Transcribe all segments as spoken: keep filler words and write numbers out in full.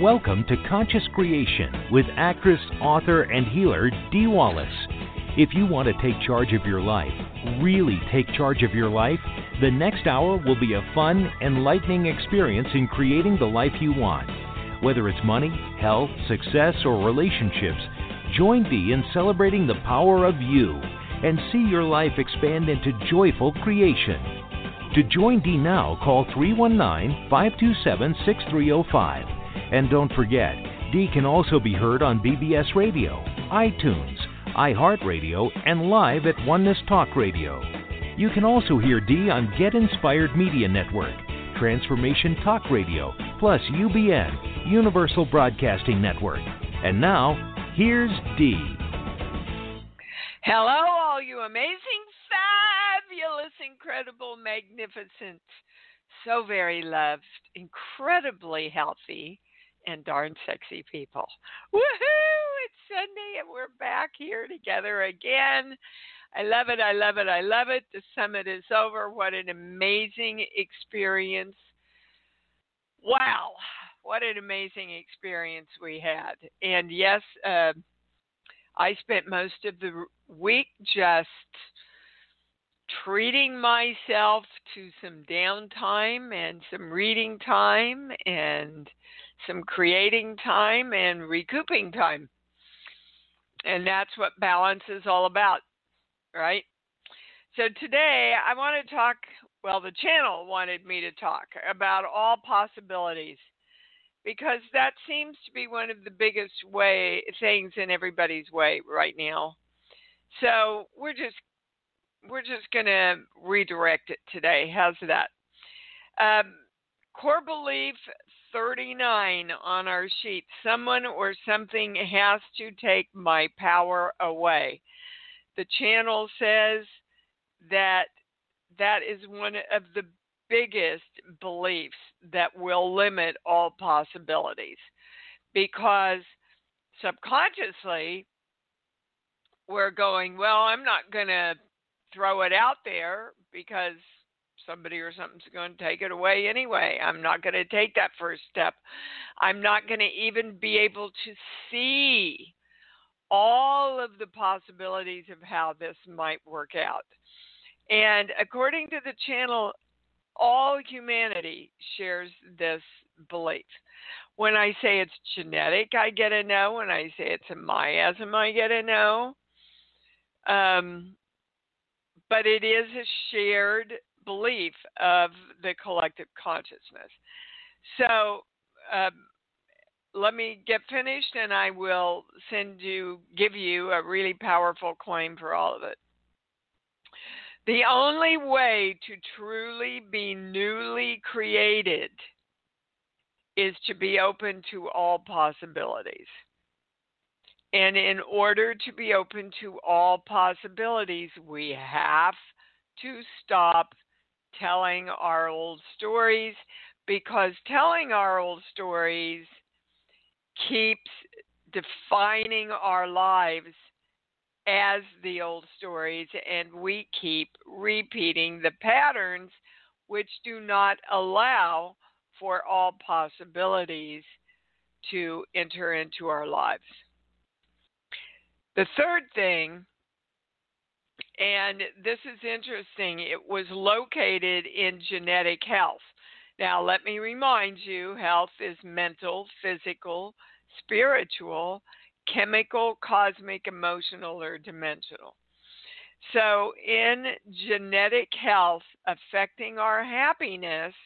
Welcome to Conscious Creation with actress, author, and healer Dee Wallace. If you want to take charge of your life, really take charge of your life, the next hour will be a fun, enlightening experience in creating the life you want. Whether it's money, health, success, or relationships, join Dee in celebrating the power of you and see your life expand into joyful creation. To join Dee now, call three one nine, five two seven, six three zero five. And don't forget, Dee can also be heard on B B S Radio, iTunes, iHeartRadio, and live at Oneness Talk Radio. You can also hear Dee on Get Inspired Media Network, Transformation Talk Radio, plus U B N, Universal Broadcasting Network. And now, here's Dee. Hello, all you amazing, fabulous, incredible, magnificent, so very loved, incredibly healthy, and darn sexy people. Woohoo! It's Sunday and we're back here together again. I love it, I love it, I love it. The summit is over. What an amazing experience. Wow, what an amazing experience we had. And yes, uh, I spent most of the week just treating myself to some downtime and some reading time and some creating time and recouping time. And that's what balance is all about, right? So today I want to talk, well, the channel wanted me to talk about all possibilities, because that seems to be one of the biggest way things in everybody's way right now. So we're just we're just going to redirect it today. How's that? Um, core belief thirty-nine on our sheet. Someone or something has to take my power away. The channel says that that is one of the biggest beliefs that will limit all possibilities, because subconsciously we're going, well, I'm not going to throw it out there because somebody or something's going to take it away anyway. I'm not going to take that first step. I'm not going to even be able to see all of the possibilities of how this might work out. And according to the channel, all humanity shares this belief. When I say it's genetic, I get a no. When I say it's a miasm, I get a no. Um, but it is a shared belief of the collective consciousness. So um, let me get finished and I will send you, give you a really powerful claim for all of it. The only way to truly be newly created is to be open to all possibilities. And in order to be open to all possibilities, we have to stop telling our old stories, because telling our old stories keeps defining our lives as the old stories, and we keep repeating the patterns which do not allow for all possibilities to enter into our lives. The third thing, and this is interesting, it was located in genetic health. Now, let me remind you, health is mental, physical, spiritual, chemical, cosmic, emotional, or dimensional. So in genetic health, affecting our happiness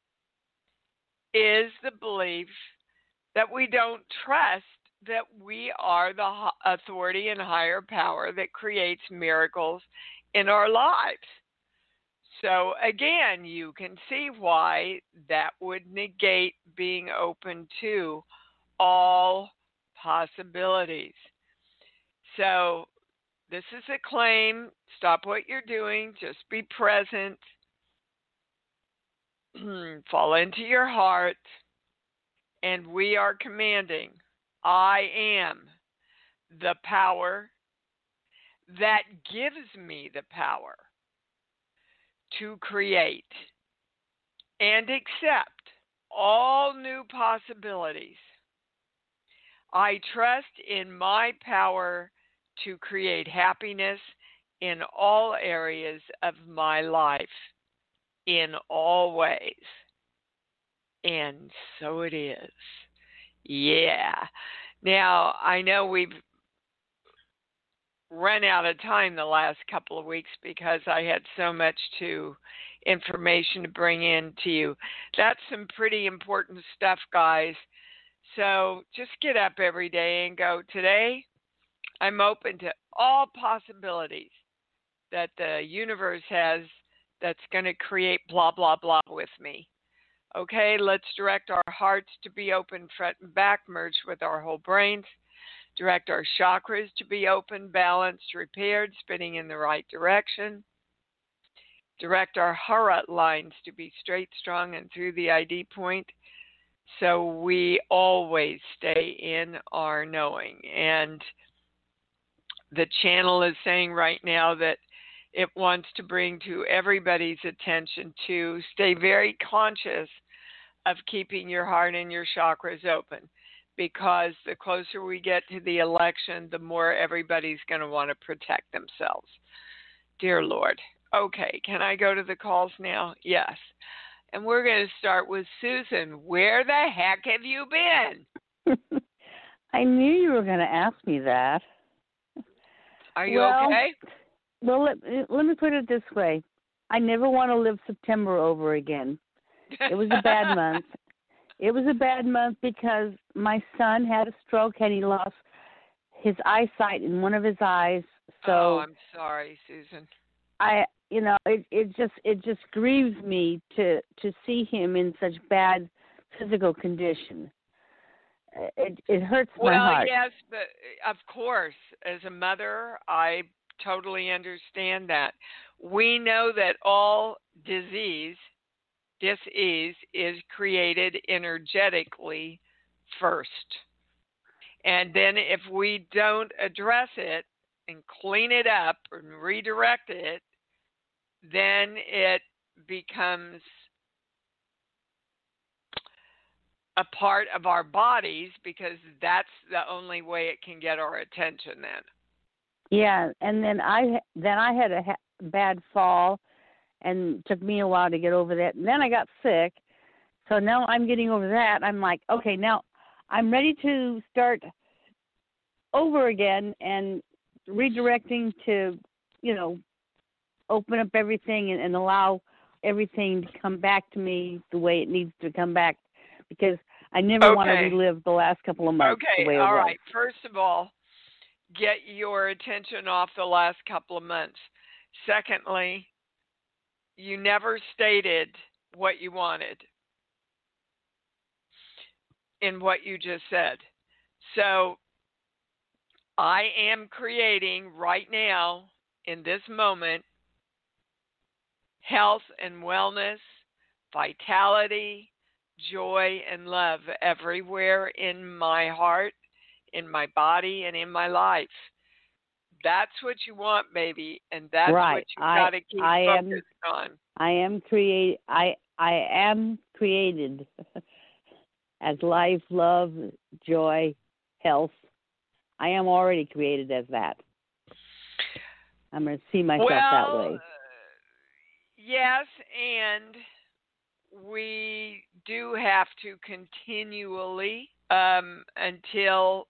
is the belief that we don't trust that we are the authority and higher power that creates miracles in our lives. So again, you can see why that would negate being open to all possibilities. So this is a claim. Stop what you're doing. Just be present. Fall into your heart. And we are commanding, I am the power that gives me the power to create and accept all new possibilities I trust in my power to create happiness in all areas of my life, in all ways. And so it is. Yeah. Now, I know we've run out of time the last couple of weeks because I had so much to information to bring in to you. That's some pretty important stuff, guys. So just get up every day and go, today I'm open to all possibilities that the universe has that's going to create blah, blah, blah with me. Okay, let's direct our hearts to be open front and back, merged with our whole brains. Direct our chakras to be open, balanced, repaired, spinning in the right direction. Direct our heart lines to be straight, strong, and through the I D point, so we always stay in our knowing. And the channel is saying right now that it wants to bring to everybody's attention to stay very conscious of keeping your heart and your chakras open, because the closer we get to the election, the more everybody's going to want to protect themselves. Dear Lord. Okay, can I go to the calls now? Yes. And we're going to start with Susan. Where the heck have you been? I knew you were going to ask me that. Are you well, okay? Well, let, let me put it this way. I never want to live September over again. It was a bad month. It was a bad month because my son had a stroke and he lost his eyesight in one of his eyes. So oh, I'm sorry, Susan. I, you know, it, it just it just grieves me to to see him in such bad physical condition. It it hurts well, my heart. Well, yes, but of course, as a mother, I totally understand that. We know that all disease, disease is created energetically first. And then if we don't address it and clean it up and redirect it, then it becomes a part of our bodies, because that's the only way it can get our attention then. Yeah, and then I then I had a ha- bad fall, and it took me a while to get over that. And then I got sick, so now I'm getting over that. I'm like, okay, now I'm ready to start over again and redirecting to, you know, open up everything and, and allow everything to come back to me the way it needs to come back, because I never okay. want to relive the last couple of months. Okay, the way it all was. right. First of all, get your attention off the last couple of months. Secondly, you never stated what you wanted in what you just said. So I am creating right now, in this moment, health and wellness, vitality, joy, and love everywhere in my heart, in my body, and in my life. That's what you want, baby, and that's right. what you got to keep I focused am, on. I am create. I I am created as life, love, joy, health. I am already created as that. I'm going to see myself well, that way. Uh, yes, and we do have to continually, um, until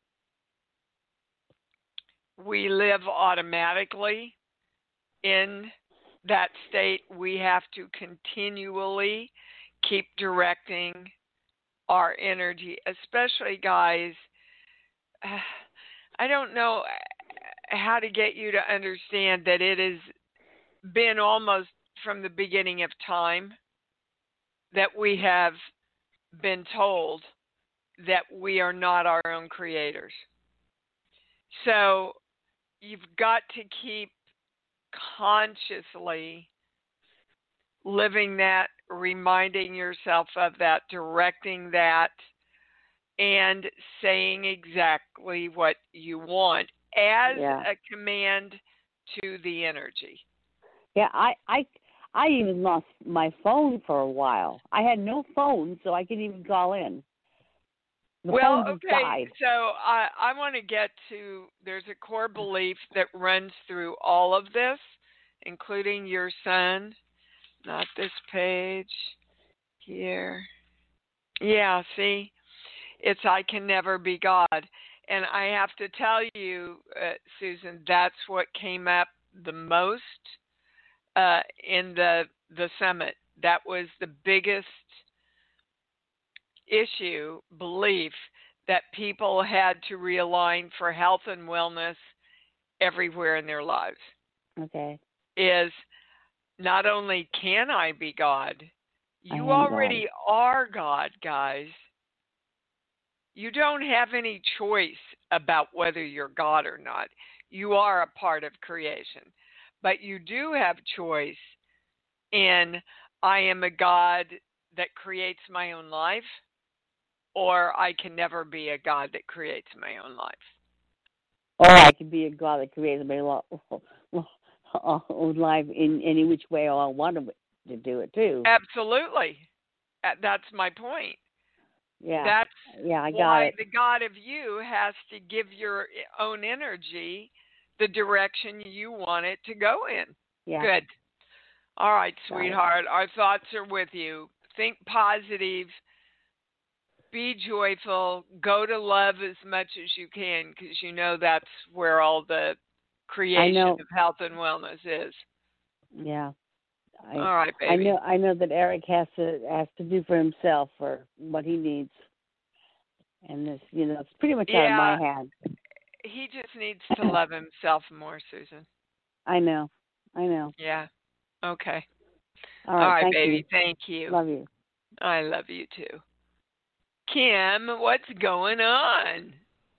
we live automatically in that state, we have to continually keep directing our energy, especially, guys. I don't know how to get you to understand that it has been almost from the beginning of time that we have been told that we are not our own creators. So you've got to keep consciously living that, reminding yourself of that, directing that, and saying exactly what you want as yeah. a command to the energy. Yeah, I, I, I even lost my phone for a while. I had no phone, so I couldn't even call in. The Well, phone just okay, died. so I, I want to get to there's a core belief that runs through all of this, including your son. Not this page here. Yeah, see, it's I can never be God. And I have to tell you, uh, Susan, that's what came up the most uh, in the the summit. That was the biggest issue, belief that people had to realign for health and wellness everywhere in their lives. Okay. Is not only can I be God, I you am already God. are God, guys. You don't have any choice about whether you're God or not. You are a part of creation. But you do have choice in I am a God that creates my own life, or I can never be a God that creates my own life. Or I could be a God that created my lo- own life in any which way I want to do it too. Absolutely. That's my point. Yeah. That's yeah, I got why it. the God of you has to give your own energy the direction you want it to go in. Yeah. Good. All right, Got sweetheart. It. Our thoughts are with you. Think positive. Be joyful. Go to love as much as you can, because you know that's where all the creation of health and wellness is. Yeah. I, all right, baby. I know. I know that Eric has to has to do for himself for what he needs, and this, you know, it's pretty much yeah, out of my hand. He just needs to love himself more, Susan. I know. I know. Yeah. Okay. All right, all right thank baby. You. Thank you. Love you. I love you too. Kim, what's going on?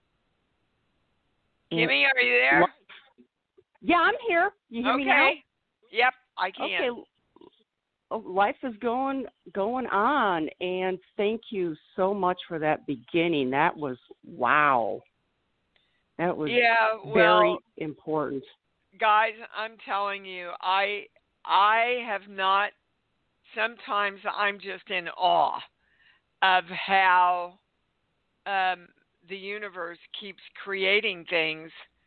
Kimmy, are you there? Yeah, I'm here. You hear okay. me now? Yep, I can. Okay. Life is going going on, and thank you so much for that beginning. That was wow. That was yeah, well, very important. Guys, I'm telling you, I I have not. Sometimes I'm just in awe of how um, the universe keeps creating things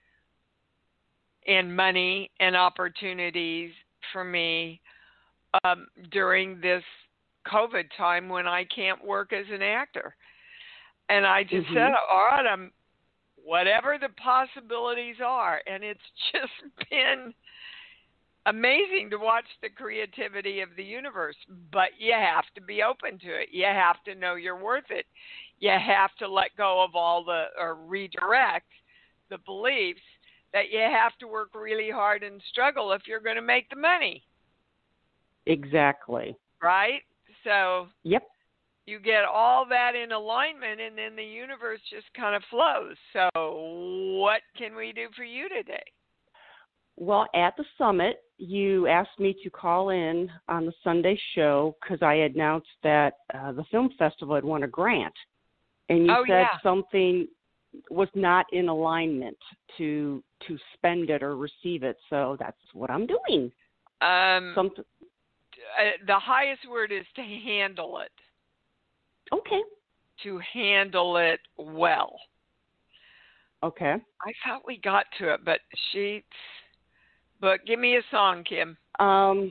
and money and opportunities for me um, during this COVID time when I can't work as an actor. And I just mm-hmm. said, all right, I'm whatever the possibilities are. And it's just been amazing to watch the creativity of the universe. But you have to be open to it. You have to know you're worth it. You have to let go of all the, or redirect the beliefs that you have to work really hard and struggle if you're going to make the money. Exactly. Right? So yep. You get all that in alignment, and then the universe just kind of flows. So what can we do for you today? Well, at the summit, you asked me to call in on the Sunday show because I announced that uh, the film festival had won a grant. And you oh, said yeah. something was not in alignment to to spend it or receive it. So that's what I'm doing. Um, Something. Uh, the highest word is to handle it. Okay. To handle it well. Okay. I thought we got to it, but sheets. But give me a song, Kim. Um.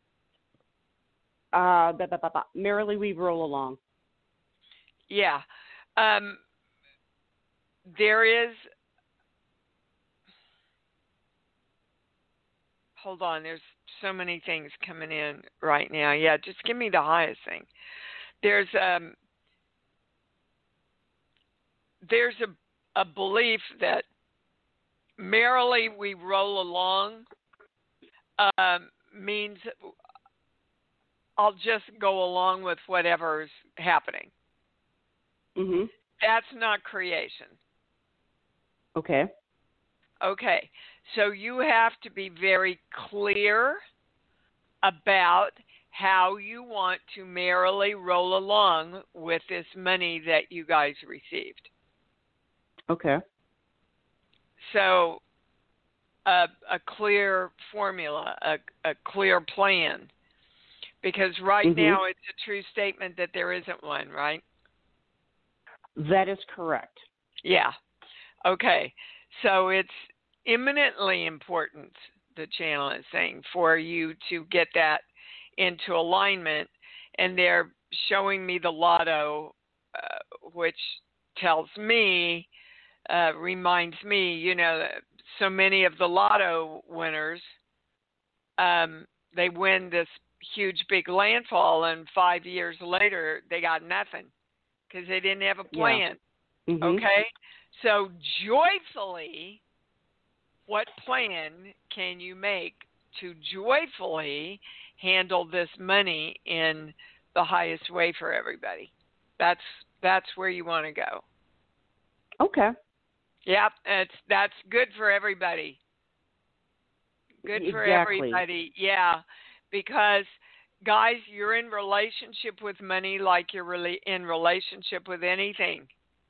Uh. Bah, bah, bah, bah. Merrily we roll along. Yeah. Um. There is. Hold on. There's so many things coming in right now. Yeah. Just give me the highest thing. There's um. There's a a belief that merrily we roll along um, means I'll just go along with whatever's happening. Mm-hmm. That's not creation. Okay. Okay. So you have to be very clear about how you want to merrily roll along with this money that you guys received. Okay. So a, a clear formula, a, a clear plan. Because right mm-hmm. now it's a true statement that there isn't one, right? That is correct. Yeah. Okay. So it's imminently important, the channel is saying, for you to get that into alignment. And they're showing me the lotto, uh, which tells me, uh, reminds me, you know, that so many of the lotto winners, um, they win this huge big landfall, and five years later they got nothing because they didn't have a plan. Yeah. Mm-hmm. Okay? So joyfully, what plan can you make to joyfully handle this money in the highest way for everybody? That's that's where you want to go. Okay. Yep, it's that's good for everybody. Good for Exactly. everybody. Yeah, because guys, you're in relationship with money like you're really in relationship with anything.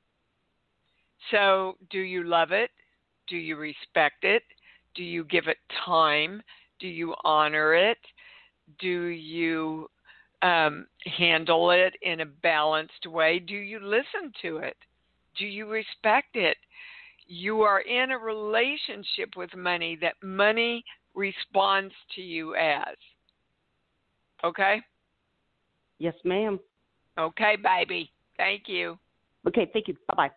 So, do you love it? Do you respect it? Do you give it time? Do you honor it? Do you um, handle it in a balanced way? Do you listen to it? Do you respect it? You are in a relationship with money that money responds to you as. Okay? Yes, ma'am. Okay, baby. Thank you. Okay, thank you. Bye-bye.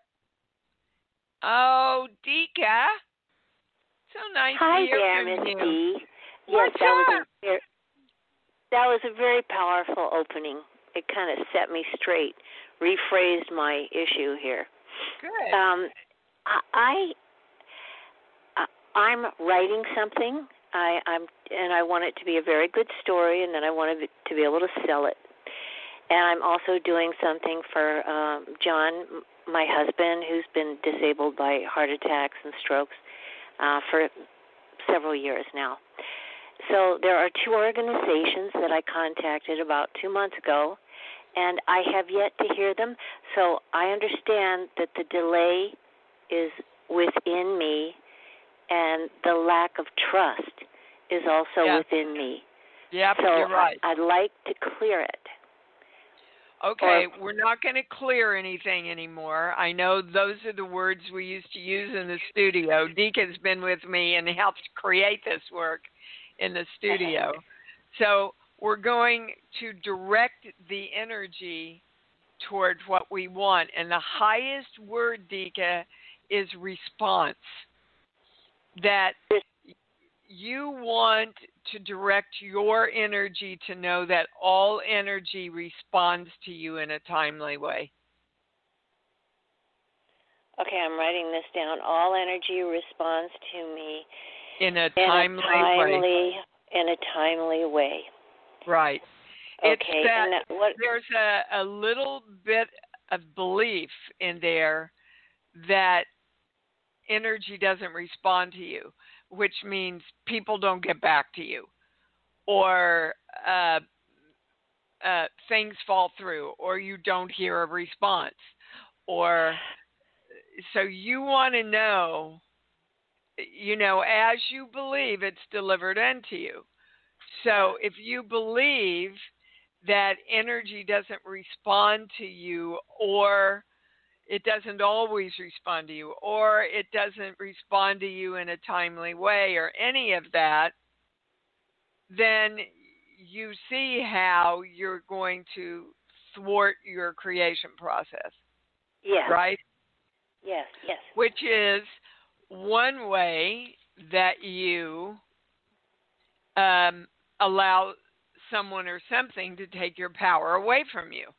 Oh, Dika. So nice Hi to hear there, from Miss you. D. Yes, What's that was up? a very, that was a very powerful opening. It kind of set me straight, rephrased my issue here. Good. Um, I, I I'm writing something. I, I'm and I want it to be a very good story, and then I want to be able to sell it. And I'm also doing something for um, John, my husband, who's been disabled by heart attacks and strokes uh, for several years now. So there are two organizations that I contacted about two months ago, and I have yet to hear them. So I understand that the delay is within me, and the lack of trust is also yeah. within me. Yep, so you're right. I, I'd like to clear it. Okay, or, we're not going to clear anything anymore. I know those are the words we used to use in the studio. Deacon's been with me and helped create this work in the studio. So we're going to direct the energy toward what we want. And the highest word, Dika, is response. That you want to direct your energy to know that all energy responds to you in a timely way. Okay, I'm writing this down. All energy responds to me in a in timely, a timely way. In a timely way. Right. Okay. It's that, and that what, there's a, a little bit of belief in there that energy doesn't respond to you, which means people don't get back to you, or uh, uh, things fall through, or you don't hear a response. Or so you want to know, you know, as you believe, it's delivered unto you. So if you believe that energy doesn't respond to you, or it doesn't always respond to you, or it doesn't respond to you in a timely way, or any of that, then you see how you're going to thwart your creation process. Yes. Right? Yes, yes. Which is one way that you um, allow someone or something to take your power away from you,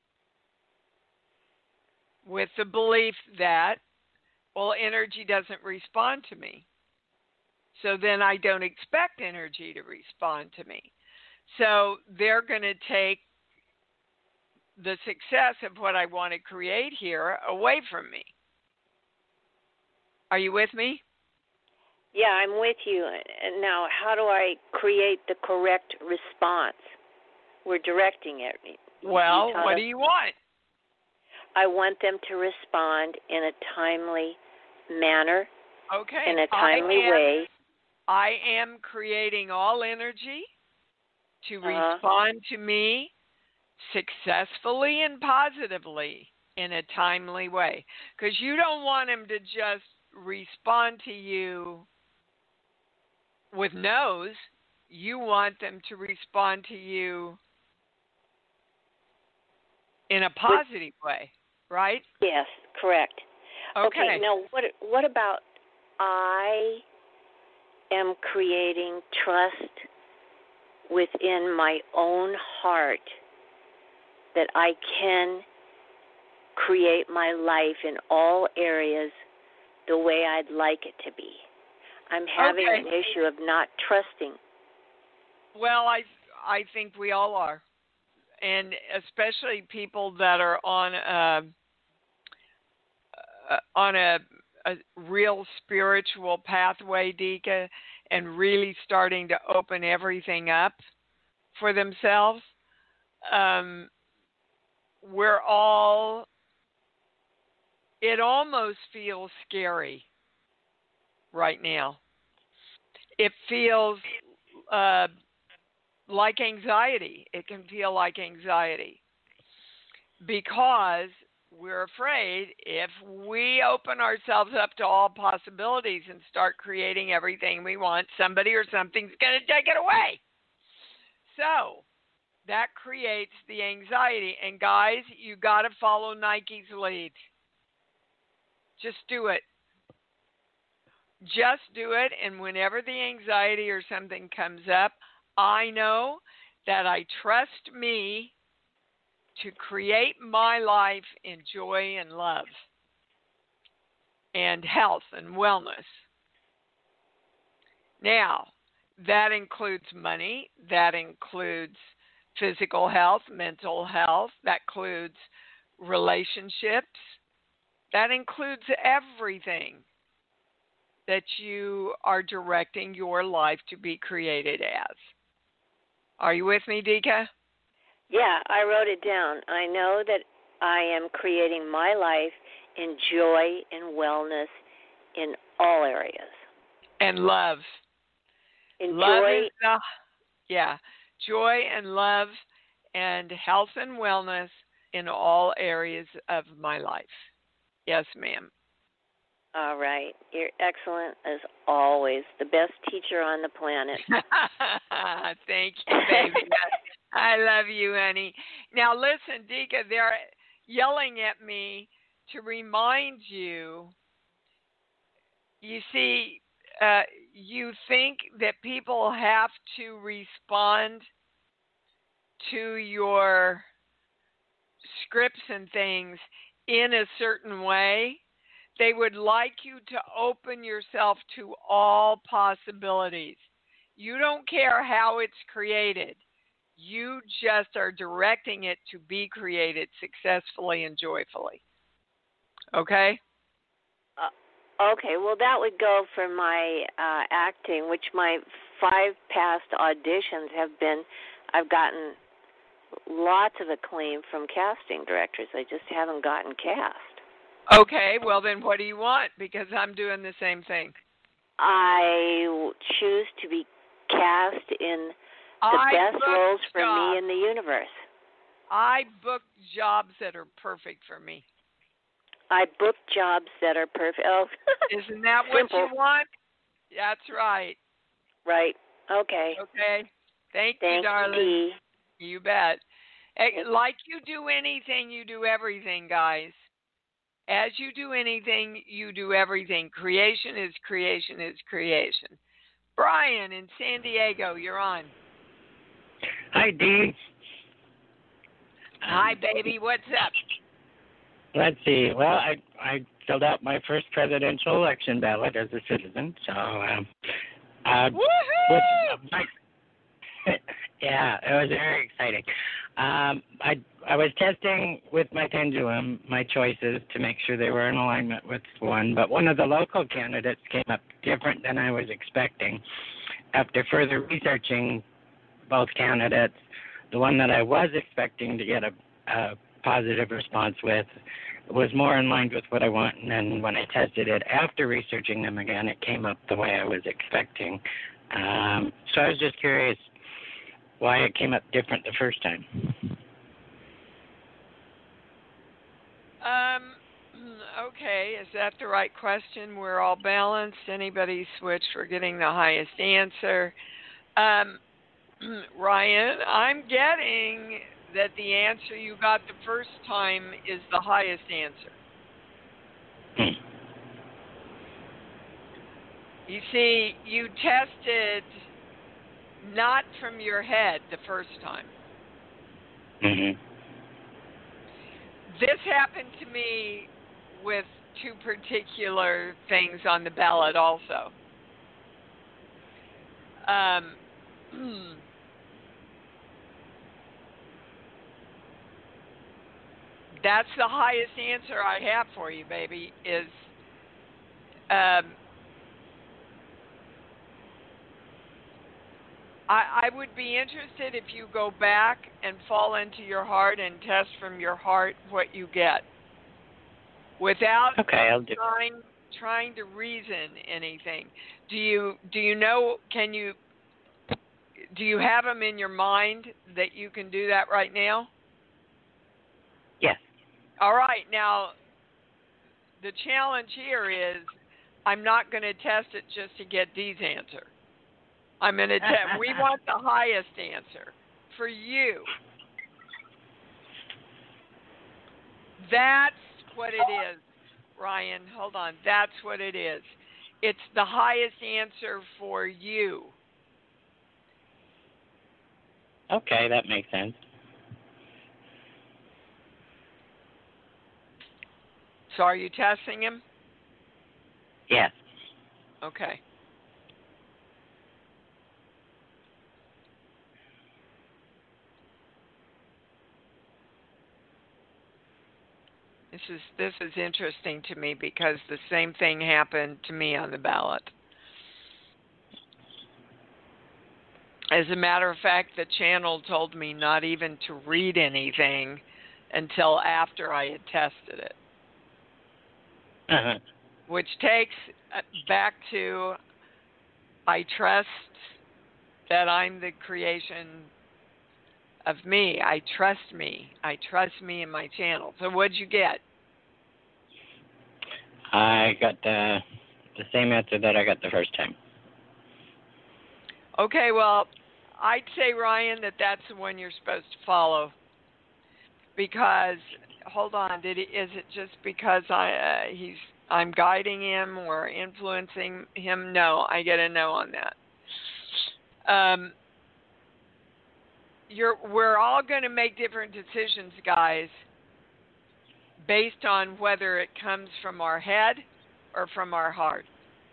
with the belief that, well, energy doesn't respond to me, so then I don't expect energy to respond to me. So they're going to take the success of what I want to create here away from me. Are you with me? Yeah, I'm with you. And now, how do I create the correct response? We're directing it. Well, what do you want? I want them to respond in a timely manner. Okay. In a timely I am, way. I am creating all energy to uh-huh. respond to me successfully and positively in a timely way. Because you don't want them to just respond to you with no's. You want them to respond to you in a positive way, right? Yes, correct. Okay. Okay, now what what about I am creating trust within my own heart that I can create my life in all areas the way I'd like it to be. I'm having Okay. an issue of not trusting. Well, I I think we all are, and especially people that are on a uh, on a, a real spiritual pathway, Dika, and really starting to open everything up for themselves. Um, we're all. It almost feels scary right now. It feels uh, like anxiety. It can feel like anxiety because we're afraid if we open ourselves up to all possibilities and start creating everything we want, somebody or something's going to take it away. So that creates the anxiety. And guys, you got to follow Nike's lead. Just do it. Just do it. And whenever the anxiety or something comes up, I know that I trust me to create my life in joy and love and health and wellness. Now, that includes money, that includes physical health, mental health, that includes relationships, that includes everything that you are directing your life to be created as. Are you with me, Dika? Yeah, I wrote it down. I know that I am creating my life in joy and wellness in all areas. And love. In love joy. Is the, yeah, joy and love and health and wellness in all areas of my life. Yes, ma'am. All right. You're excellent as always. The best teacher on the planet. Thank you, baby. I love you, honey. Now, listen, Dika, they're yelling at me to remind you. You see, uh, you think that people have to respond to your scripts and things in a certain way. They would like you to open yourself to all possibilities. You don't care how it's created. You just are directing it to be created successfully and joyfully. Okay? Uh, okay, well, that would go for my uh, acting, which my five past auditions have been, I've gotten lots of acclaim from casting directors. I just haven't gotten cast. Okay, well then what do you want? Because I'm doing the same thing. I choose to be cast in the I best roles for jobs. me in the universe. I book jobs that are perfect for me. I book jobs that are perfect. Oh, isn't that what simple. you want? That's right. Right. Okay. Okay. Thank, Thank you, darling. you, Dee. You bet. Like you do anything, you do everything, guys. As you do anything, you do everything. Creation is creation is creation. Brian in San Diego, you're on. Hi, Dee. Hi, baby. What's up? Let's see. Well, I I filled out my first presidential election ballot as a citizen, so um, uh, with, uh, my, yeah, it was very exciting. Um, I I was testing with my pendulum my choices to make sure they were in alignment with one, but one of the local candidates came up different than I was expecting. After further researching both candidates, the one that I was expecting to get a, a positive response with was more in line with what I want, and then when I tested it after researching them again, it came up the way I was expecting. Um, so I was just curious why it came up different the first time. Okay, is that the right question? We're all balanced. Anybody switch? We're getting the highest answer. Um, Ryan, I'm getting that the answer you got the first time is the highest answer. Hmm. You see, you tested not from your head the first time. Mm-hmm. This happened to me with two particular things on the ballot also. Um, that's the highest answer I have for you, baby, is um, I, I would be interested if you go back and fall into your heart and test from your heart what you get. Without okay, I'll do. trying trying to reason anything. Do you do you know? Can you do you have them in your mind that you can do that right now? Yes. All right. Now, the challenge here is I'm not going to test it just to get Dee's answer. I'm going to test. We want the highest answer for you. That's what it is, Ryan. Hold on. That's what it is. It's the highest answer for you. Okay, that makes sense. So are you testing him? Yes. Okay. This is this is interesting to me because the same thing happened to me on the ballot. As a matter of fact, the channel told me not even to read anything until after I had tested it. Uh-huh. Which takes back to I trust that I'm the creation of me. I trust me. I trust me in my channel. So what'd you get? I got the the same answer that I got the first time. Okay, well, I'd say, Ryan, that that's the one you're supposed to follow. Because, hold on, did he, is it just because I uh, he's I'm guiding him or influencing him? No, I get a no on that. Um, you're we're all going to make different decisions, guys, based on whether it comes from our head or from our heart.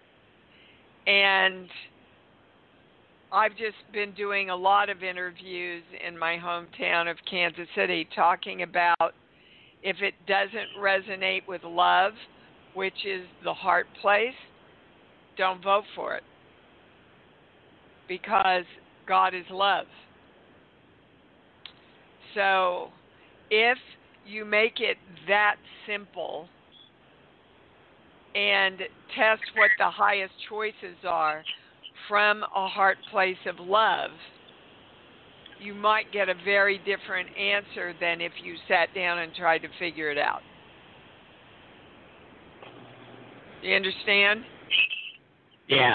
And I've just been doing a lot of interviews in my hometown of Kansas City talking about if it doesn't resonate with love, which is the heart place, don't vote for it. Because God is love. So if you make it that simple and test what the highest choices are from a heart place of love, you might get a very different answer than if you sat down and tried to figure it out. Do you understand? Yeah.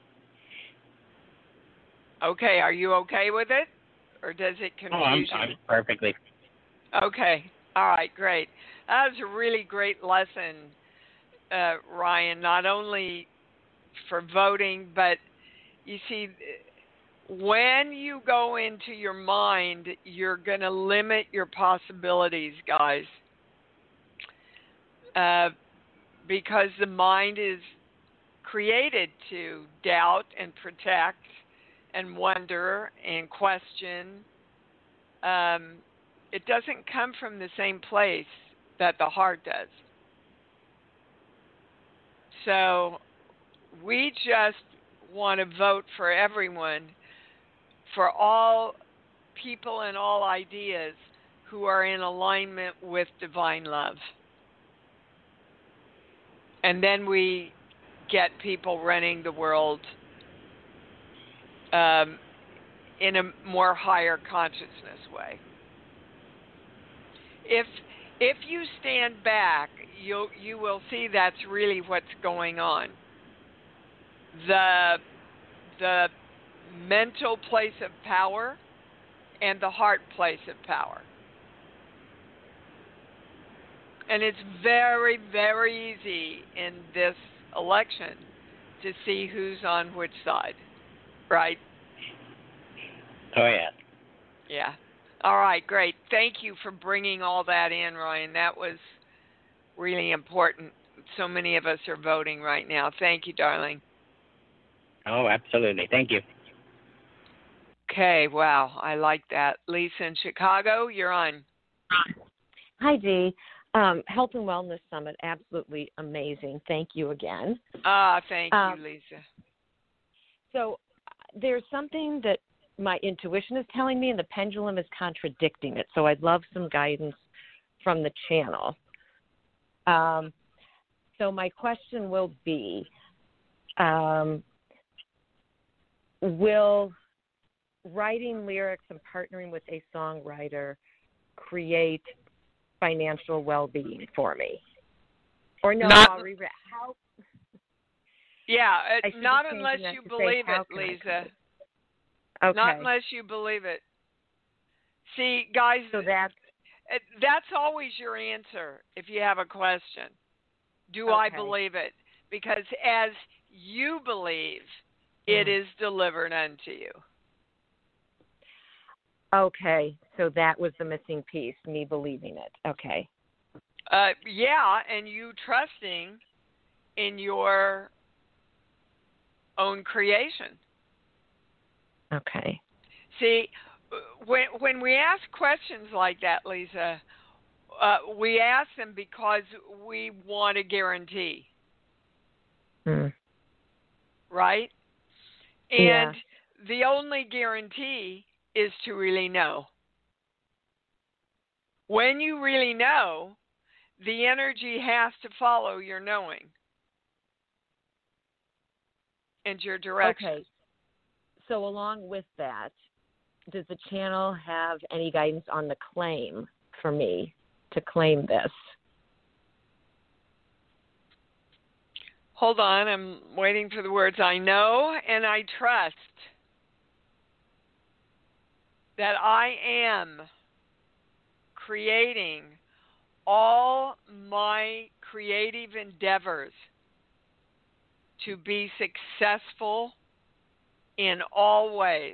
Okay, are you okay with it? Or does it confuse oh, I'm, you? I'm perfectly. Okay. All right, great. That was a really great lesson, uh, Ryan, not only for voting, but you see, when you go into your mind, you're going to limit your possibilities, guys. Uh, because the mind is created to doubt and protect and wonder and question. Um, it doesn't come from the same place that the heart does. So we just want to vote for everyone, for all people and all ideas who are in alignment with divine love. And then we get people running the world um, in a more higher consciousness way. If if you stand back, you you will see that's really what's going on. The the mental place of power and the heart place of power. And it's very, very easy in this election to see who's on which side, right? Oh, yeah. Yeah. All right, great. Thank you for bringing all that in, Ryan. That was really important. So many of us are voting right now. Thank you, darling. Oh, absolutely. Thank you. Okay, wow. I like that. Lisa in Chicago, you're on. Hi, Dee. Um, Health and Wellness Summit, absolutely amazing. Thank you again. Ah, thank um, you, Lisa. So there's something that my intuition is telling me, and the pendulum is contradicting it. So I'd love some guidance from the channel. Um, so my question will be, um, will writing lyrics and partnering with a songwriter create financial well-being for me? Or no, Not, I'll reread. How? Yeah, I it, should not be unless changing that you to say, believe how it, can I Lisa. create- Okay. Not unless you believe it. See, guys, So that's it, that's always your answer if you have a question. Do Okay. I believe it? Because as you believe, it Mm. is delivered unto you. okay. So that was the missing piece, me believing it. Okay. Uh, yeah, and you trusting in your own creation. Okay. See, when when we ask questions like that, Lisa, uh, we ask them because we want a guarantee, Mm. right? Yeah. And the only guarantee is to really know. When you really know, the energy has to follow your knowing and your direction. Okay. So along with that, does the channel have any guidance on the claim for me to claim this? Hold on, I'm waiting for the words. I know and I trust that I am creating all my creative endeavors to be successful in all ways,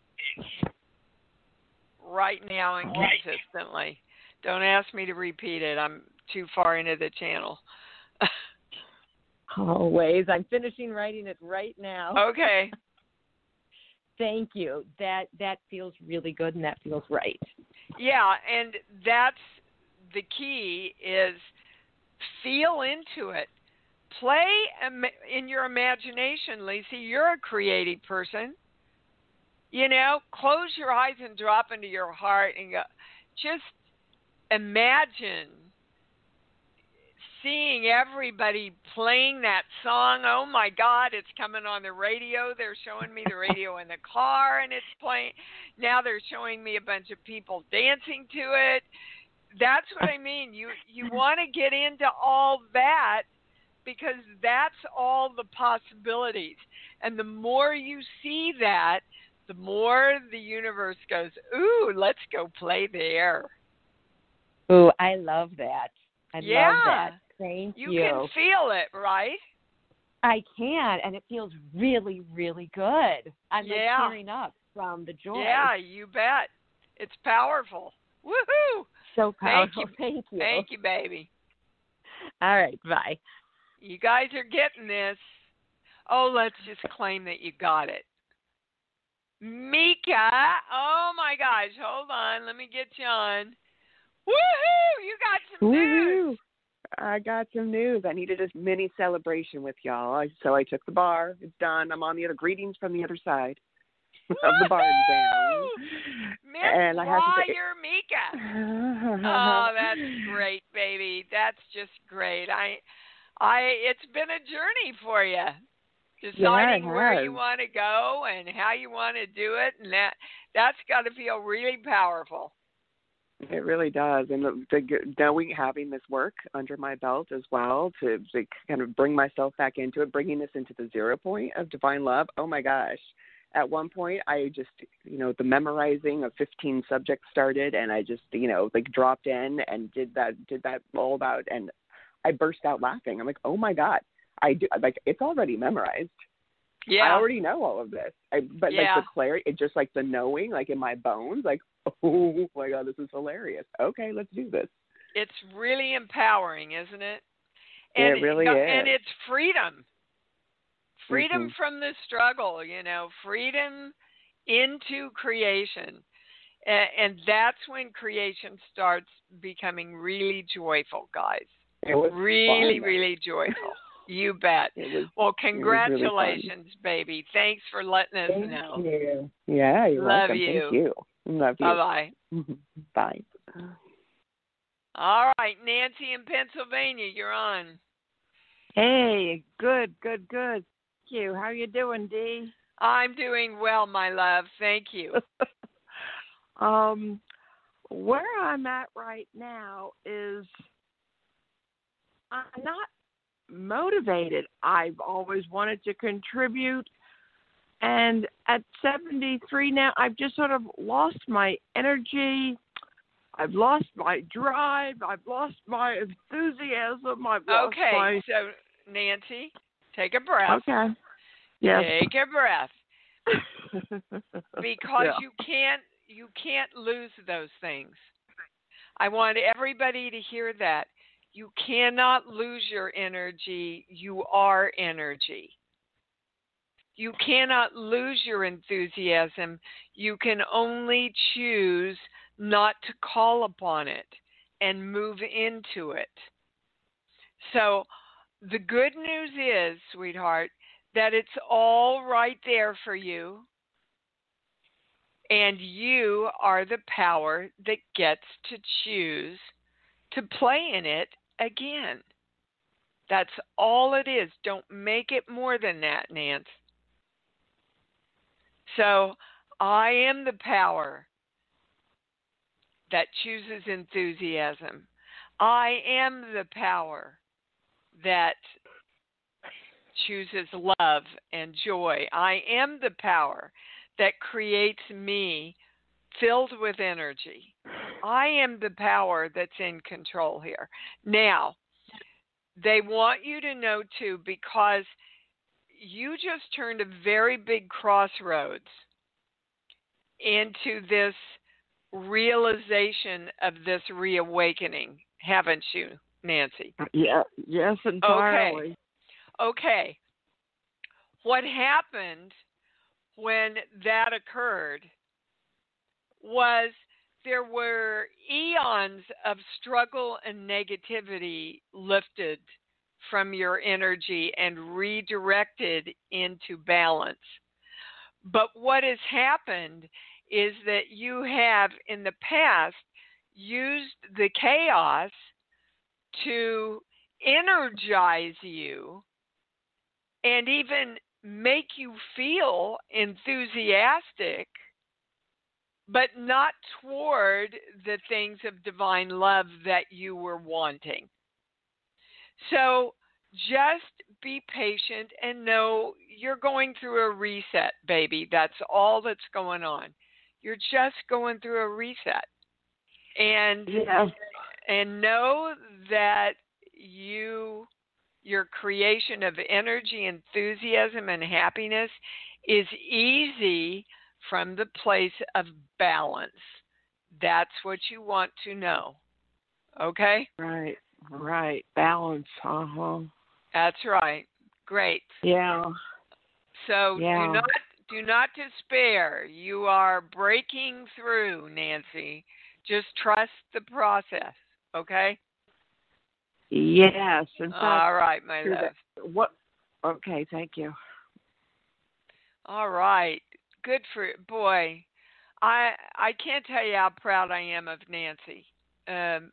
right now and consistently. Don't ask me to repeat it. I'm too far into the channel. Always. I'm finishing writing it right now. Okay. Thank you. That that feels really good, and that feels right. Yeah, and that's the key is feel into it. Play in your imagination, Lisa. You're a creative person. You know, close your eyes and drop into your heart and go, just imagine seeing everybody playing that song. Oh my God, it's coming on the radio. They're showing me the radio in the car and it's playing. Now they're showing me a bunch of people dancing to it. That's what I mean. You you want to get into all that because that's all the possibilities. And the more you see that, the more the universe goes, ooh, let's go play there. Ooh, I love that. I yeah. love that. Thank you. You can feel it, right? I can, and it feels really, really good. I'm yeah. like tearing up from the joy. Yeah, you bet. It's powerful. Woohoo! So powerful. Thank you. Thank you. Thank you, baby. All right, bye. You guys are getting this. Oh, let's just claim that you got it. Mika, oh my gosh, hold on. Let me get you on. Woohoo! You got some Woohoo! news. I got some news. I needed a mini celebration with y'all. I, so I took the bar. It's done. I'm on the other greetings from the other side of the bar exam. Miss And I have to say, Mika. Oh, that's great, baby. That's just great. I, I. It's been a journey for you, deciding yeah, where you want to go and how you want to do it, and that that's got to feel really powerful. It really does, and the, the knowing having this work under my belt as well to, to kind of bring myself back into it, bringing this into the zero point of divine love. Oh my gosh! At one point, I just, you know, the memorizing of fifteen subjects started, and I just, you know, like dropped in and did that, did that all about, and I burst out laughing. I'm like, oh my God, I do, like, it's already memorized. Yeah. I already know all of this. I, but yeah. like the clarity, it just like the knowing, like in my bones, like, oh my God, this is hilarious. Okay, let's do this. It's really empowering, isn't it? And it really no, is. And it's freedom. Freedom mm-hmm. from the struggle, you know, freedom into creation. And, and that's when creation starts becoming really joyful, guys. It was really, fun. really joyful. You bet. Was, well, congratulations, really baby. Thanks for letting us Thank know. You. Yeah, you're Love welcome. you. Thank you. Love you. Bye-bye. Bye. All right, Nancy in Pennsylvania, you're on. Hey, good, good, good. Thank you. How you doing, Dee? I'm doing well, my love. Thank you. um, where I'm at right now is I'm not motivated. I've always wanted to contribute, and at seventy-three now, I've just sort of lost my energy. I've lost my drive. I've lost my enthusiasm. I've lost okay, my... so Nancy, take a breath. Okay. Yes. Take a breath. because yeah. you can't you can't lose those things. I want everybody to hear that. You cannot lose your energy. You are energy. You cannot lose your enthusiasm. You can only choose not to call upon it and move into it. So the good news is, sweetheart, that it's all right there for you. And you are the power that gets to choose to play in it again. That's all it is. Don't make it more than that, Nance. So I am the power that chooses enthusiasm. I am the power that chooses love and joy. I am the power that creates me filled with energy. I am the power that's in control here. Now, they want you to know, too, because you just turned a very big crossroads into this realization of this reawakening, haven't you, Nancy? Yeah, yes, entirely. Okay. Okay. What happened when that occurred was there were eons of struggle and negativity lifted from your energy and redirected into balance. But what has happened is that you have in the past used the chaos to energize you and even make you feel enthusiastic, but not toward the things of divine love that you were wanting. So just be patient and know you're going through a reset, baby. That's all that's going on. You're just going through a reset. And yeah. and know that you your creation of energy, enthusiasm, and happiness is easy from the place of balance. That's what you want to know. Okay? Right, right. Balance, uh-huh. That's right. Great. Yeah. So yeah. do not do not despair. You are breaking through, Nancy. Just trust the process, okay? Yes. In fact, all right, my love. That, what? Okay, thank you. All right. Good for boy. I I can't tell you how proud I am of Nancy. Um,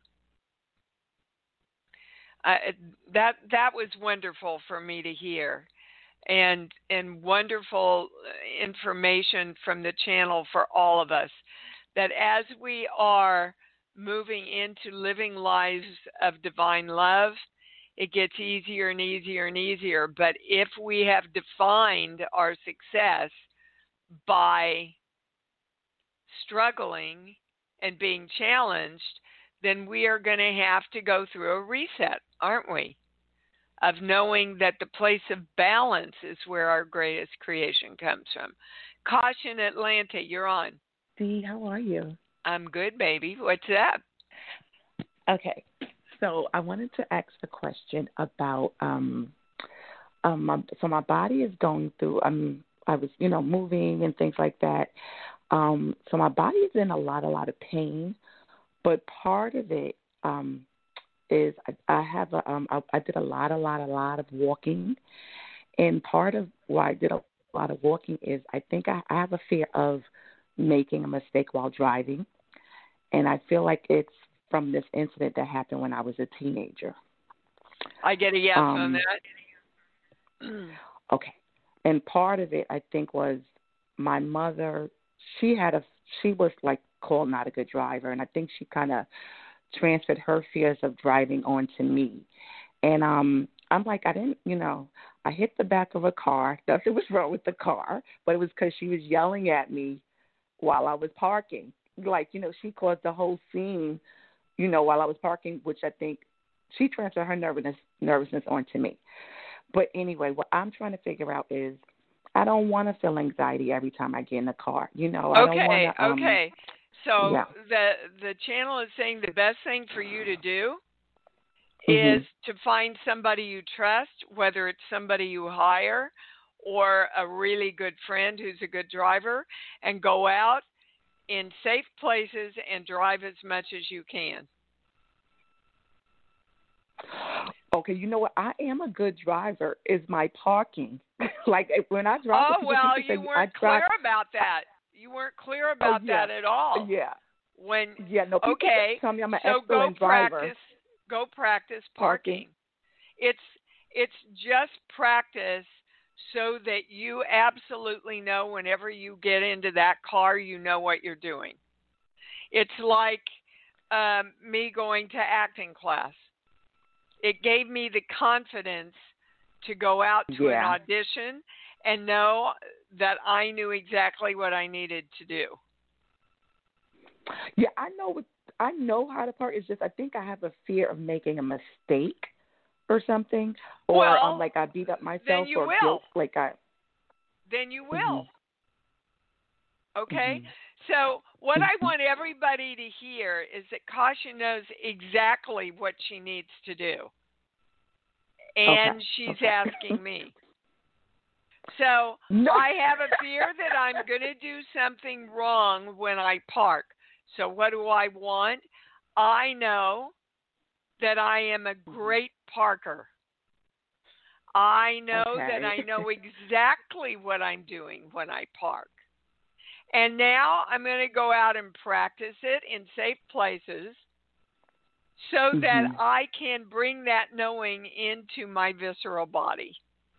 I, that that was wonderful for me to hear, and and wonderful information from the channel for all of us. That as we are moving into living lives of divine love, it gets easier and easier and easier. But if we have defined our success by struggling and being challenged, then we are going to have to go through a reset, aren't we? Of knowing that the place of balance is where our greatest creation comes from. Caution, Atlanta, you're on. Dee, how are you? I'm good, baby. What's up? Okay, so I wanted to ask a question about um, um my, so my body is going through um I was you know moving and things like that. Um, so my body is in a lot a lot of pain, but part of it um is I, I have a um I, I did a lot a lot a lot of walking, and part of why I did a lot of walking is I think I, I have a fear of making a mistake while driving, and I feel like it's from this incident that happened when I was a teenager. I get a yes um, on that. Okay, and part of it I think was my mother. She had a she was like called not a good driver, and I think she kind of transferred her fears of driving onto me. And um, I'm like, I didn't, you know, I hit the back of a car. Nothing was wrong with the car, but it was because she was yelling at me while I was parking. Like, you know, she caused the whole scene, you know, while I was parking, which I think she transferred her nervousness nervousness onto me. But anyway, what I'm trying to figure out is I don't want to feel anxiety every time I get in the car. You know, I okay, don't want to. Um, okay. So yeah. the the channel is saying the best thing for you to do mm-hmm. is to find somebody you trust, whether it's somebody you hire or a really good friend who's a good driver, and go out in safe places and drive as much as you can. Okay, you know what? I am a good driver. Is my parking. Like when I drive. Oh, well, you say, weren't I clear drive, about that. You weren't clear about oh, yeah. that at all. Yeah. When yeah, no, people okay, tell me I'm an so excellent go driver. practice. Go practice parking. parking. It's it's just practice so that you absolutely know whenever you get into that car, you know what you're doing. It's like um, me going to acting class. It gave me the confidence to go out to yeah. an audition and know that I knew exactly what I needed to do. Yeah, I know what I know how to park. It's just I think I have a fear of making a mistake or something, or well, um, like I beat up myself then you or will. guilt, like I. Then you will. Mm-hmm. Okay? Mm-hmm. So what mm-hmm. I want everybody to hear is that Kasia knows exactly what she needs to do. And okay. she's okay. asking me. So no. I have a fear that I'm going to do something wrong when I park. So what do I want? I know that I am a great parker. I know okay. that I know exactly what I'm doing when I park. And now I'm going to go out and practice it in safe places so mm-hmm. that I can bring that knowing into my visceral body.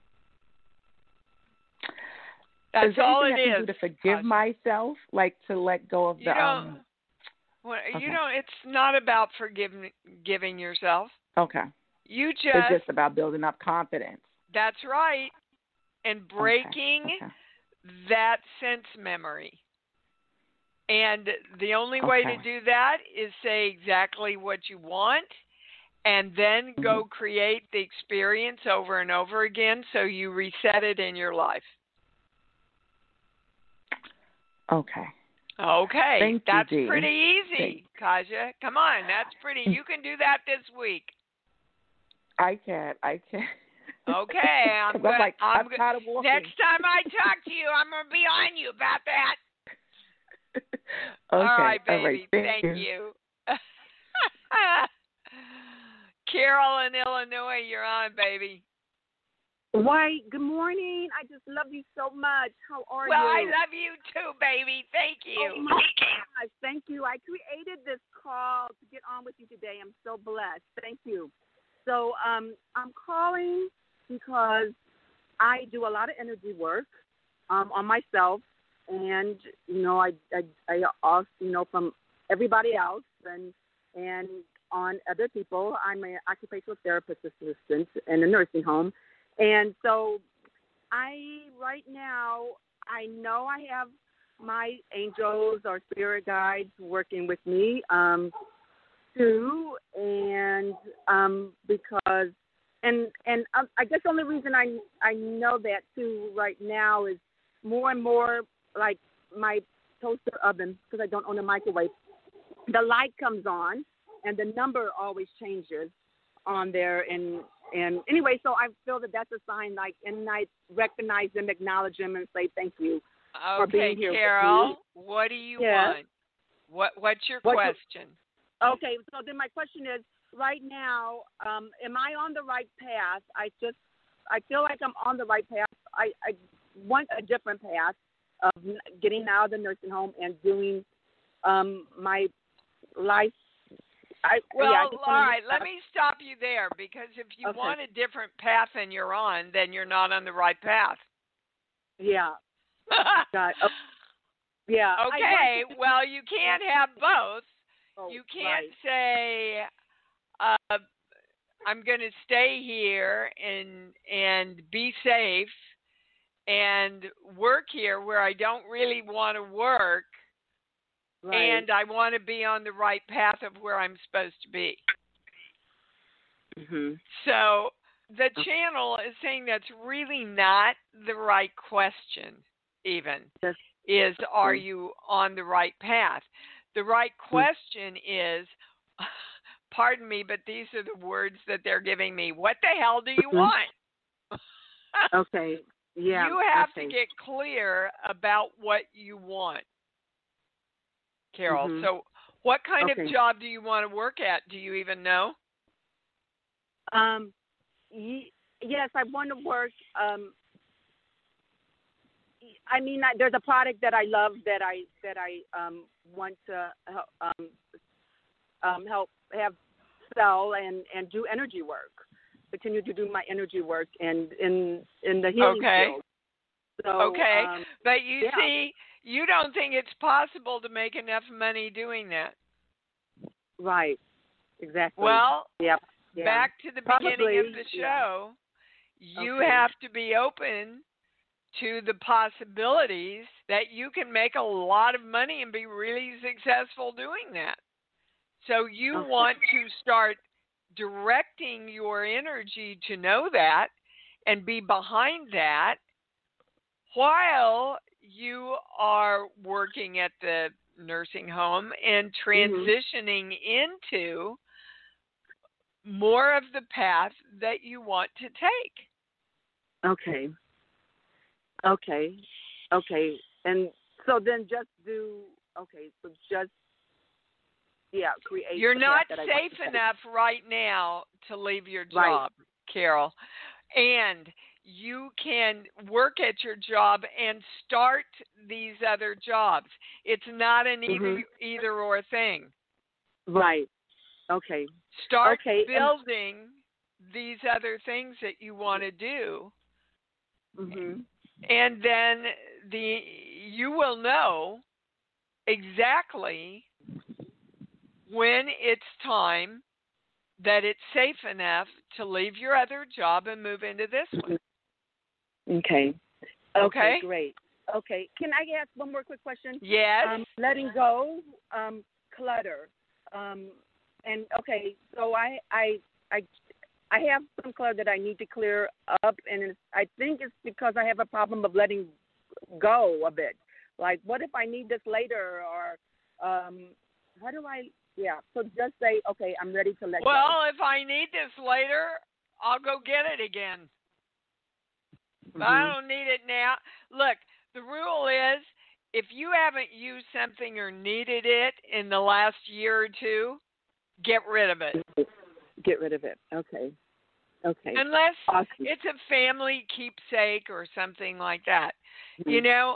That's is there all it anything I can is. do to forgive myself, like to let go of you the. Don't, um, well, okay. You don't. It's not about forgiving giving yourself. Okay. You just. It's just about building up confidence. That's right, and breaking okay. Okay. that sense memory. And the only okay. way to do that is say exactly what you want, and then mm-hmm. go create the experience over and over again, so you reset it in your life. Okay. Okay. Thank that's you, pretty easy, Thank Kasia. Come on, that's pretty. You can do that this week. I can. I can. Okay. I'm, I'm like, I'm, I'm tired of walking. Next time I talk to you, I'm going to be on you about that. okay. All right, baby. All right. Thank, Thank you. you. Carol in Illinois, you're on, baby. Why, good morning. I just love you so much. How are well, you? Well, I love you too, baby. Thank you. Oh, my gosh. Thank you. I created this call to get on with you today. I'm so blessed. Thank you. So um, I'm calling because I do a lot of energy work um, on myself. And, you know, I, I, I also, you know, from everybody else. And and on other people. I'm an occupational therapist assistant in a nursing home. And so I, right now, I know I have my angels or spirit guides working with me um, too. And um, because, and, and um, I guess the only reason I, I know that too right now is more and more like my toaster oven, because I don't own a microwave. The light comes on, and the number always changes on there. And, and anyway, so I feel that that's a sign, like, and I recognize them, acknowledge them, and say thank you for Okay, being here Carol, with me. what do you Yes. want? What What's your What- question? Okay, so then my question is, right now, um, am I on the right path? I just, I feel like I'm on the right path. I, I want a different path of n- getting out of the nursing home and doing um, my life. I, Well, yeah, I just all wanna- right, let me stop you there, because if you Okay. want a different path than you're on, then you're not on the right path. Yeah. Got, oh, yeah. I Okay, want to- well, you can't have both. Oh, You can't right. say, uh, I'm going to stay here and and be safe and work here where I don't really want to work, Right. and I want to be on the right path of where I'm supposed to be. Mm-hmm. So the channel is saying that's really not the right question, even, Yes. is are Mm. you on the right path? The right question is, pardon me, but these are the words that they're giving me. What the hell do you Mhm. want? Okay. Yeah. You have okay. to get clear about what you want, Carol. Mhm. So what kind Okay. of job do you want to work at? Do you even know? Um, y- yes, I want to work. Um, I mean, I, there's a product that I love that I that I um, want to help, um, um, help have sell and, and do energy work. Continue to do my energy work and in in the healing Okay. field. So, Okay, um, but you yeah. see, you don't think it's possible to make enough money doing that. Right. Exactly. Well, Yep. Yeah. back to the beginning of Probably, the yeah. show, you Okay. have to be open to the possibilities that you can make a lot of money and be really successful doing that. So you Okay. want to start directing your energy to know that and be behind that while you are working at the nursing home and transitioning into more of the path that you want to take. Okay. Okay. Okay. And so then just do, okay, so just, yeah, create. You're the not path that I want safe to take. enough right now to leave your Right. job, Carol. And you can work at your job and start these other jobs. It's not an either, Mhm. either or thing. Right. Okay. Start Okay, and- building these other things that you want to do, Mhm. and then the you will know exactly when it's time that it's safe enough to leave your other job and move into this one. Okay. Okay. Okay, great. Okay. Can I ask one more quick question? Yes. Um, letting go, um, clutter. Um, and okay, so I, I, I, I have some clutter that I need to clear up, and it's, I think it's because I have a problem of letting go a bit. Like, what if I need this later, or um, how do I? Yeah. So just say, okay, I'm ready to let go. Well, if I need this later, I'll go get it again. But I Mhm. don't need it now. Look, the rule is if you haven't used something or needed it in the last year or two, get rid of it. Get rid of it. Okay. Okay. Unless Awesome. it's a family keepsake or something like that. Mhm. You know,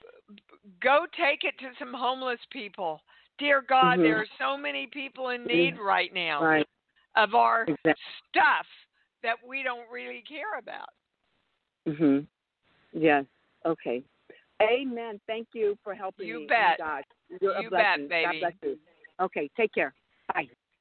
go take it to some homeless people. Dear God, Mhm. there are so many people in need right now Right. of our Exactly. stuff that we don't really care about. Mhm. Yes. Okay. Amen. Thank you for helping You me. bet. God, you're You a bet, blessing. baby. God bless you. Okay. Take care. Bye.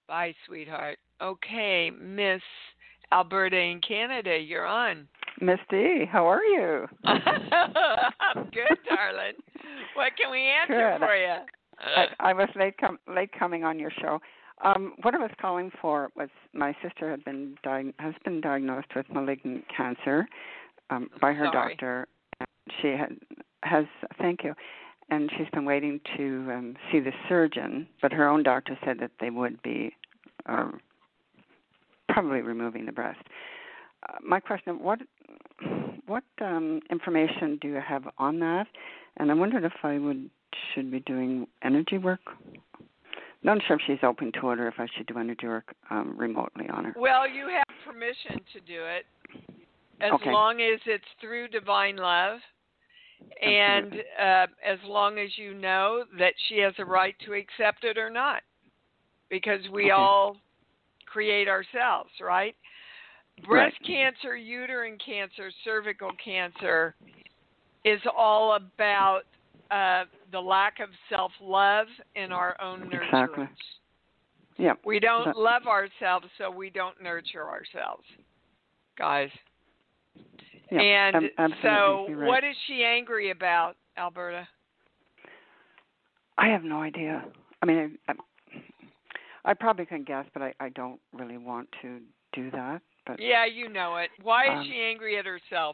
Bye, sweetheart. Okay, Miss Alberta in Canada, you're on. Miss D, how are you? I'm good, darling. What can we answer good. for you? I, I was late com- late coming on your show. Um, what I was calling for was my sister had been di- has been diagnosed with malignant cancer um, by her Sorry. doctor. She had, has thank you, and she's been waiting to um, see the surgeon. But her own doctor said that they would be uh, probably removing the breast. Uh, my question: What what um, information do you have on that? And I wondered if I would should be doing energy work. Not sure if she's open to it or if I should do energy work um, remotely on her. Well, you have permission to do it as okay. long as it's through divine love, and uh, as long as you know that she has a right to accept it or not, because we okay. all create ourselves, right? Breast right. cancer, uterine cancer, cervical cancer is all about uh, the lack of self-love and our own nurturance. Exactly. Yeah. We don't that, love ourselves, so we don't nurture ourselves, guys. Yeah, and um, so right. what is she angry about, Alberta? I have no idea. I mean, I, I, I probably can guess, but I, I don't really want to do that. But yeah, you know it. Why is um, she angry at herself?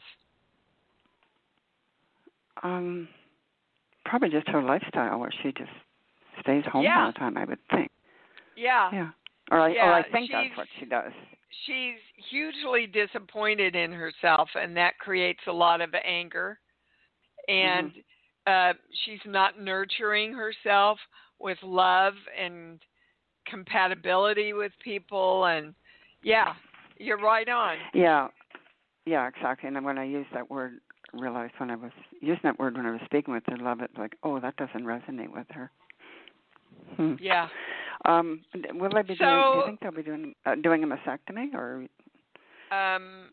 Um, probably just her lifestyle, where she just stays home yeah. all the time. I would think. Yeah. Yeah. Or I, yeah. or I think she's, that's what she does. She's hugely disappointed in herself, and that creates a lot of anger. And mm-hmm. uh, she's not nurturing herself with love and compatibility with people. And yeah, you're right on. Yeah. Yeah, exactly. And when I used that word, realized when I was using that word when I was speaking with her, love it, like, oh, that doesn't resonate with her. Hmm. Yeah. Um, will they be so, doing? Do you think they'll be doing uh, doing a mastectomy or? Um.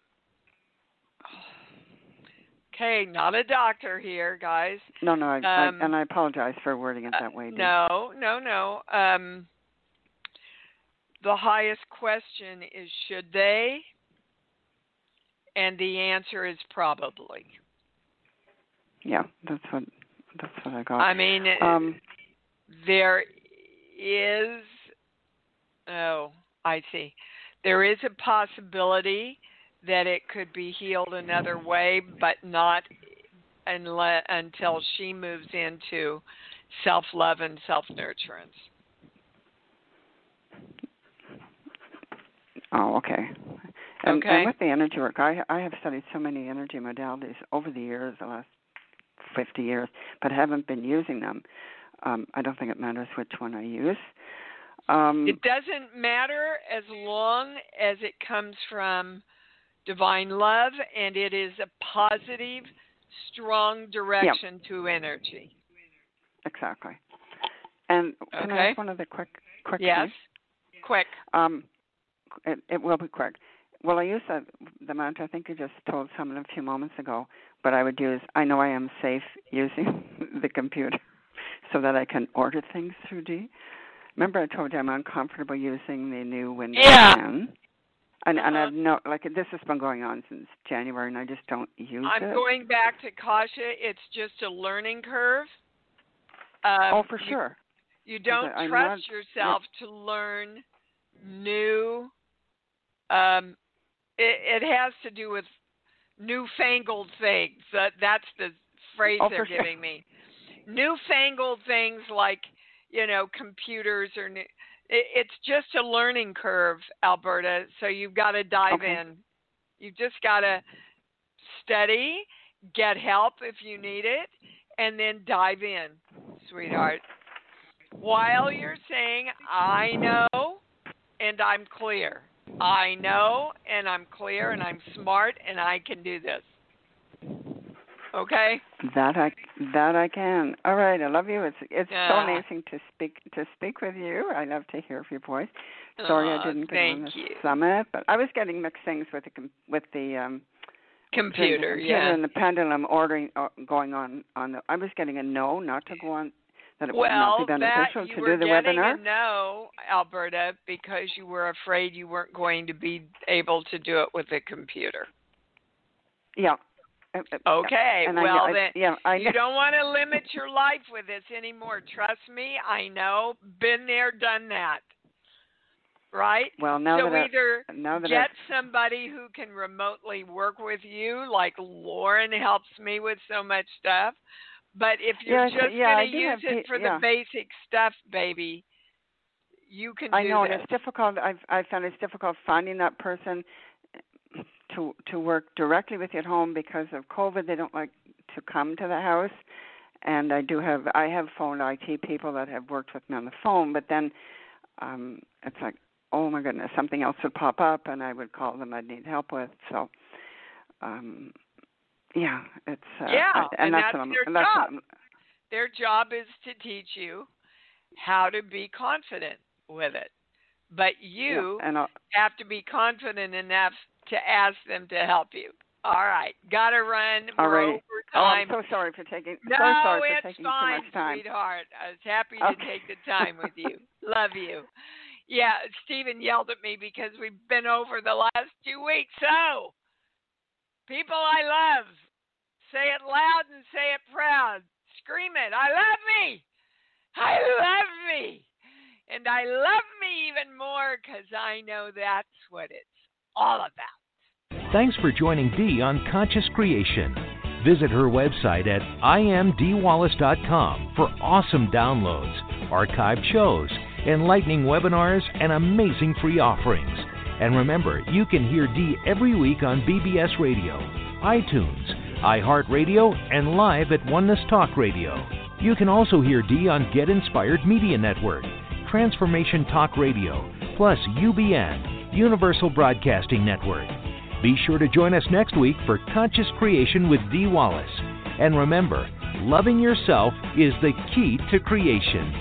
Okay, not a doctor here, guys. No, no, I, um, I, and I apologize for wording it that way. Uh, no, no, no. Um. The highest question is, should they? And the answer is probably. Yeah, that's what that's what I got. I mean, um, there is. Oh, I see. There is a possibility that it could be healed another way, but not unless, until she moves into self-love and self-nurturance. Oh, okay. And, okay. And with the energy work, I I have studied so many energy modalities over the years, the last fifty years, but haven't been using them. Um, I don't think it matters which one I use. Um, it doesn't matter as long as it comes from divine love and it is a positive, strong direction yeah. to energy. Exactly. And can okay. I ask one other quick, quick Yes, please? quick. Um, it, it will be quick. Well, I use the, the mantra I think you just told someone a few moments ago, but I would use, I know I am safe using the computer so that I can order things through D. Remember I told you I'm uncomfortable using the new Windows yeah. ten? And, uh-huh. and I've no, like this has been going on since January, and I just don't use I'm it. I'm going back to Kasha. It's just a learning curve. Um, oh, for you, sure. You don't I, trust not, yourself yeah. to learn new. Um, it, it has to do with newfangled things. That that's the phrase oh, they're sure. giving me. Newfangled things like, you know, computers or new, it, it's just a learning curve, Alberta. So you've got to dive okay. in. You've just got to study, get help if you need it, and then dive in, sweetheart. While you're saying, I know and I'm clear. I know and I'm clear and I'm smart and I can do this. Okay? That I that I can. All right, I love you. It's it's uh, so amazing to speak to speak with you. I love to hear your voice. Sorry uh, I didn't get thank on the you. summit, but I was getting mixed things with the with the um computer, the computer yeah, and the pendulum ordering uh, going on on the. I was getting a no, not to go on that it well, would not be beneficial that you to were do the getting webinar? a no, Alberta, because you were afraid you weren't going to be able to do it with a computer. Yeah. Okay, and well I, then, I, yeah, I you don't want to limit your life with this anymore. Trust me, I know. Been there, done that. Right? Well, now so that either I, now that get I've, somebody who can remotely work with you, like Lauren helps me with so much stuff. But if you're yeah, just yeah, going to use have, it for yeah. the basic stuff, baby, you can I do know, this. and it's difficult. I've I found it's difficult finding that person to to work directly with you at home because of COVID. They don't like to come to the house, and I do have I have phone I T people that have worked with me on the phone. But then um, it's like, oh my goodness, something else would pop up, and I would call them. I'd need help with. So, um, yeah, it's uh, yeah, I, and, and that's, that's, what I'm, their and that's job. what I'm, their job is to teach you how to be confident with it. But you yeah, and I'll, have to be confident enough to ask them to help you. All right, gotta run. We're Alrighty. over Oh, time. I'm so sorry for taking. No, so sorry for it's taking fine, too much time. sweetheart. I was happy to Okay. take the time with you. Love you. Yeah, Stephen yelled at me because we've been over the last two weeks. So, people I love, say it loud and say it proud. Scream it. I love me. I love me. And I love me even more because I know that's what it's all about. Thanks for joining Dee on Conscious Creation. Visit her website at I am dee wallace dot com for awesome downloads, archived shows, enlightening webinars, and amazing free offerings. And remember, you can hear Dee every week on B B S Radio, iTunes, iHeartRadio, and live at Oneness Talk Radio. You can also hear Dee on Get Inspired Media Network, Transformation Talk Radio, plus U B N, Universal Broadcasting Network. Be sure to join us next week for Conscious Creation with Dee Wallace. And remember, loving yourself is the key to creation.